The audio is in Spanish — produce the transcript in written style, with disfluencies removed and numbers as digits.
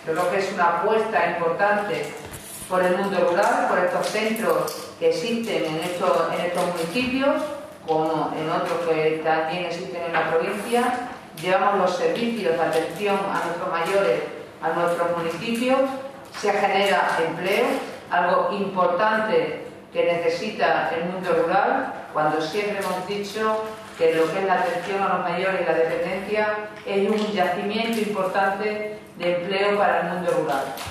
Yo creo que es una apuesta importante por el mundo rural, por estos centros que existen en estos municipios, como en otros que también existen en la provincia. Llevamos los servicios de atención a nuestros mayores a nuestros municipios, se genera empleo, algo importante que necesita el mundo rural, cuando siempre hemos dicho que lo que es la atención a los mayores y la dependencia es un yacimiento importante de empleo para el mundo rural.